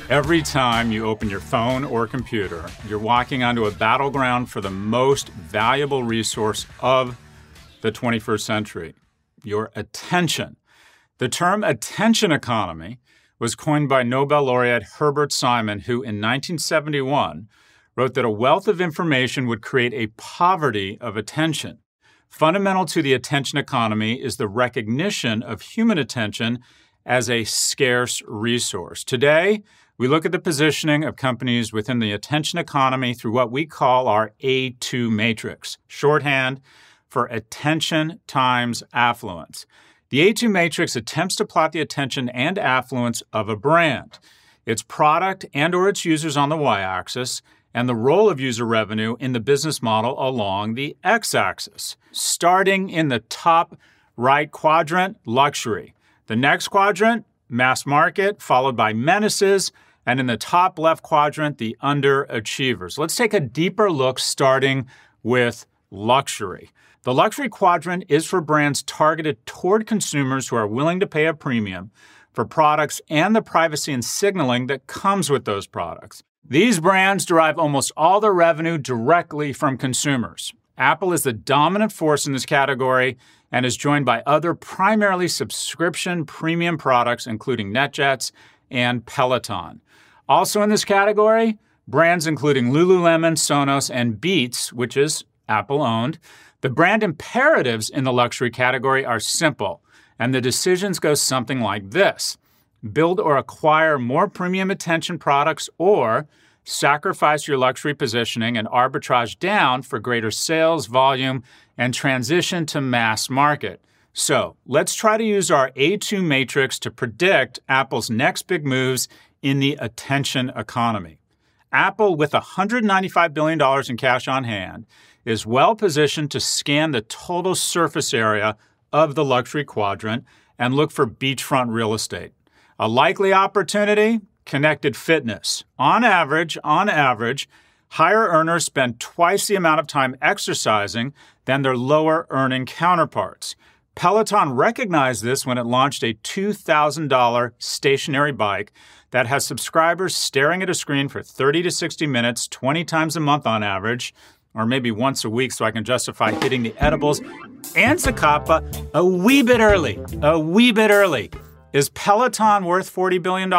Every time you open your phone or computer, you're walking onto a battleground for the most valuable resource of the 21st century, your attention. The term attention economy was coined by Nobel laureate Herbert Simon, who in 1971 wrote that a wealth of information would create a poverty of attention. Fundamental to the attention economy is the recognition of human attention as a scarce resource. Today, we look at the positioning of companies within the attention economy through what we call our A2 matrix, shorthand for attention times affluence. The A2 matrix attempts to plot the attention and affluence of a brand, its product and or its users on the y-axis, and the role of user revenue in the business model along the x-axis. Starting in the top right quadrant, luxury. The next quadrant, mass market, followed by menaces, and in the top left quadrant, the underachievers. Let's take a deeper look starting with luxury. The luxury quadrant is for brands targeted toward consumers who are willing to pay a premium for products and the privacy and signaling that comes with those products. These brands derive almost all their revenue directly from consumers. Apple is the dominant force in this category and is joined by other primarily subscription premium products, including NetJets and Peloton. Also in this category, brands including Lululemon, Sonos, and Beats, which is Apple-owned. The brand imperatives in the luxury category are simple, and the decisions go something like this. Build or acquire more premium attention products, or sacrifice your luxury positioning and arbitrage down for greater sales volume and transition to mass market. So let's try to use our A2 matrix to predict Apple's next big moves in the attention economy. Apple, with $195 billion in cash on hand, is well positioned to scan the total surface area of the luxury quadrant and look for beachfront real estate. A likely opportunity? Connected fitness. On average, higher earners spend twice the amount of time exercising than their lower earning counterparts. Peloton recognized this when it launched a $2,000 stationary bike that has subscribers staring at a screen for 30 to 60 minutes, 20 times a month on average, or maybe once a week so I can justify hitting the edibles and Zacapa a wee bit early. Is Peloton worth $40 billion?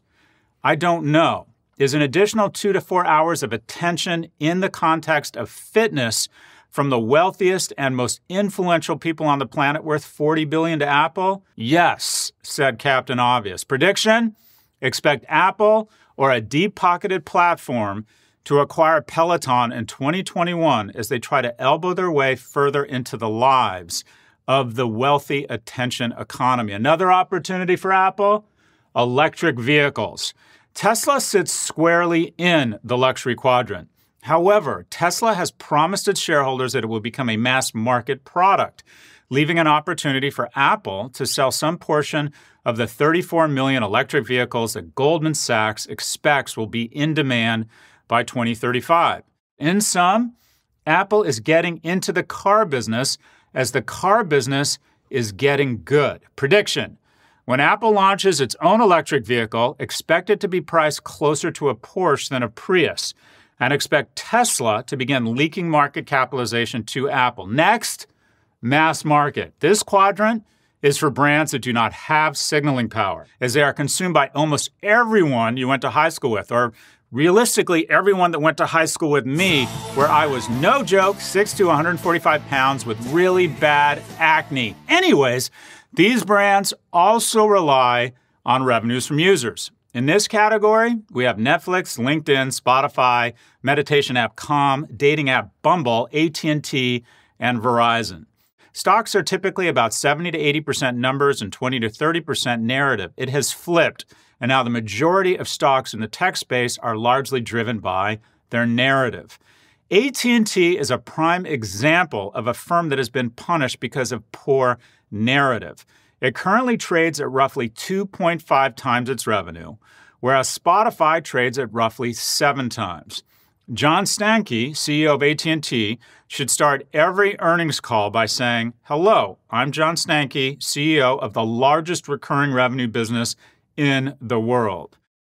I don't know. Is an additional 2 to 4 hours of attention in the context of fitness from the wealthiest and most influential people on the planet worth $40 billion to Apple? Yes, said Captain Obvious. Prediction? Expect Apple or a deep-pocketed platform to acquire Peloton in 2021 as they try to elbow their way further into the lives of the wealthy attention economy. Another opportunity for Apple? Electric vehicles. Tesla sits squarely in the luxury quadrant. However, Tesla has promised its shareholders that it will become a mass market product, leaving an opportunity for Apple to sell some portion of the 34 million electric vehicles that Goldman Sachs expects will be in demand by 2035. In sum, Apple is getting into the car business as the car business is getting good. Prediction: when Apple launches its own electric vehicle, expect it to be priced closer to a Porsche than a Prius, and expect Tesla to begin leaking market capitalization to Apple. Next, mass market. This quadrant is for brands that do not have signaling power, as they are consumed by almost everyone you went to high school with, or realistically, everyone that went to high school with me, where I was, no joke, 6'2", 145 pounds with really bad acne. Anyways, these brands also rely on revenues from users. In this category, we have Netflix, LinkedIn, Spotify, meditation app Calm, dating app Bumble, AT&T, and Verizon. Stocks are typically about 70 to 80% numbers and 20 to 30% narrative. It has flipped, and now the majority of stocks in the tech space are largely driven by their narrative. AT&T is a prime example of a firm that has been punished because of poor narrative. It currently trades at roughly 2.5 times its revenue, whereas Spotify trades at roughly 7 times. John Stankey, CEO of AT&T, should start every earnings call by saying, "Hello, I'm John Stankey, CEO of the largest recurring revenue business in the world."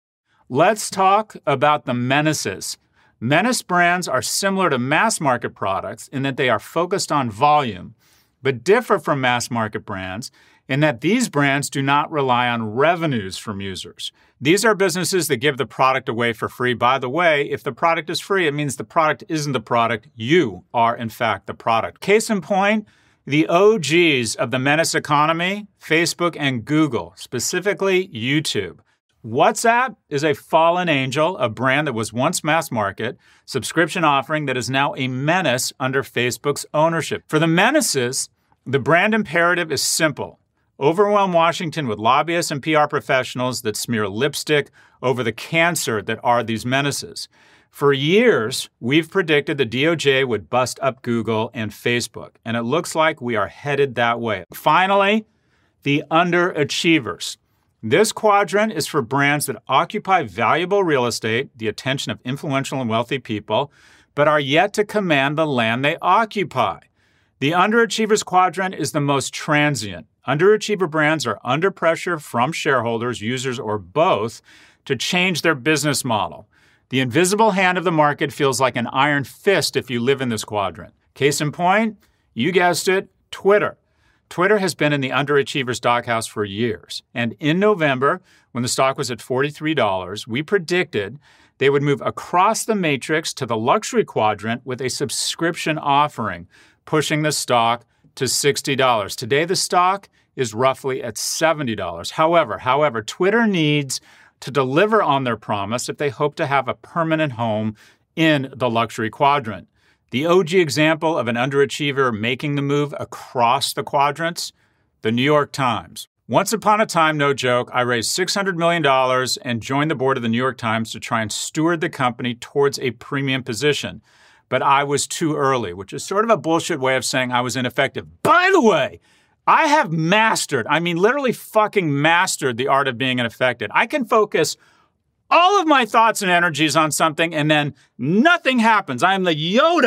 Let's talk about the menaces. Menace brands are similar to mass market products in that they are focused on volume, but differ from mass market brands in that these brands do not rely on revenues from users. These are businesses that give the product away for free. By the way, if the product is free, it means the product isn't the product. You are, in fact, the product. Case in point, the OGs of the menace economy, Facebook and Google, specifically YouTube. WhatsApp is a fallen angel, a brand that was once mass market, subscription offering that is now a menace under Facebook's ownership. For the menaces, the brand imperative is simple. Overwhelm Washington with lobbyists and PR professionals that smear lipstick over the cancer that are these menaces. For years, we've predicted the DOJ would bust up Google and Facebook, and it looks like we are headed that way. Finally, the underachievers. This quadrant is for brands that occupy valuable real estate, the attention of influential and wealthy people, but are yet to command the land they occupy. The underachievers quadrant is the most transient. Underachiever brands are under pressure from shareholders, users, or both to change their business model. The invisible hand of the market feels like an iron fist if you live in this quadrant. Case in point, you guessed it, Twitter. Twitter has been in the underachievers doghouse for years. And in November, when the stock was at $43, we predicted they would move across the matrix to the luxury quadrant with a subscription offering, pushing the stock to $60. Today, the stock is roughly at $70. However, Twitter needs to deliver on their promise if they hope to have a permanent home in the luxury quadrant. The OG example of an underachiever making the move across the quadrants, the New York Times. Once upon a time, no joke, I raised $600 million and joined the board of the New York Times to try and steward the company towards a premium position. But I was too early, which is sort of a bullshit way of saying I was ineffective. By the way, I have literally fucking mastered the art of being ineffective. I can focus all of my thoughts and energies on something and then nothing happens. I am the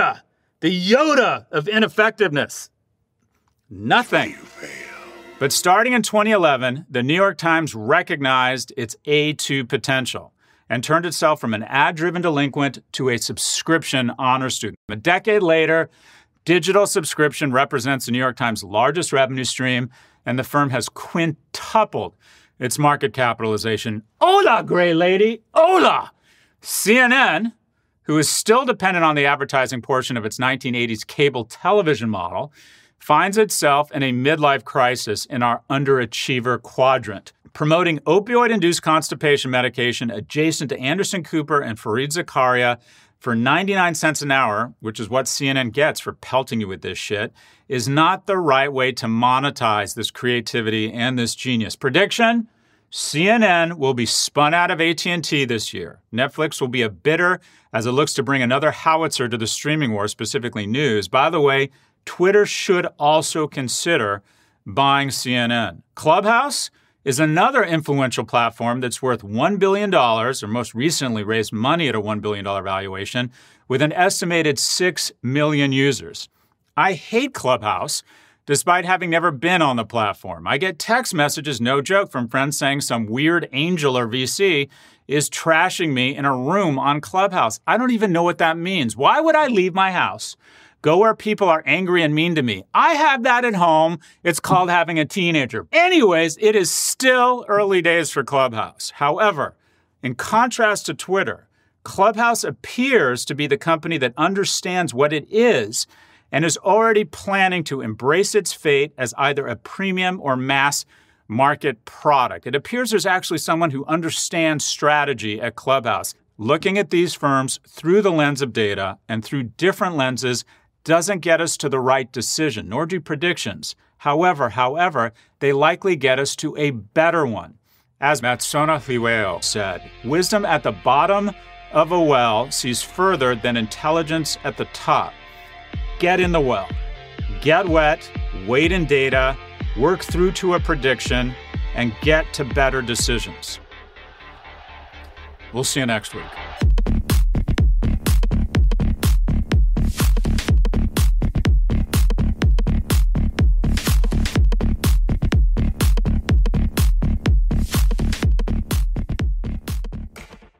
Yoda of ineffectiveness. Nothing. But starting in 2011, the New York Times recognized its A2 potential and turned itself from an ad-driven delinquent to a subscription honor student. A decade later, digital subscription represents the New York Times' largest revenue stream, and the firm has quintupled its market capitalization. Hola, gray lady, hola! CNN, who is still dependent on the advertising portion of its 1980s cable television model, finds itself in a midlife crisis in our underachiever quadrant, promoting opioid-induced constipation medication adjacent to Anderson Cooper and Fareed Zakaria for 99 cents an hour, which is what CNN gets for pelting you with this shit, is not the right way to monetize this creativity and this genius. Prediction? CNN will be spun out of AT&T this year. Netflix will be a bidder as it looks to bring another howitzer to the streaming war, specifically news. By the way, Twitter should also consider buying CNN. Clubhouse is another influential platform that's worth $1 billion, or most recently raised money at a $1 billion valuation, with an estimated 6 million users. I hate Clubhouse, despite having never been on the platform. I get text messages, no joke, from friends saying some weird angel or VC is trashing me in a room on Clubhouse. I don't even know what that means. Why would I leave my house, go where people are angry and mean to me? I have that at home. It's called having a teenager. Anyways, it is still early days for Clubhouse. However, in contrast to Twitter, Clubhouse appears to be the company that understands what it is and is already planning to embrace its fate as either a premium or mass market product. It appears there's actually someone who understands strategy at Clubhouse. Looking at these firms through the lens of data and through different lenses doesn't get us to the right decision, nor do predictions. However, they likely get us to a better one. As Matsuno Liweo said, wisdom at the bottom of a well sees further than intelligence at the top. Get in the well. Get wet, wade in data, work through to a prediction, and get to better decisions. We'll see you next week.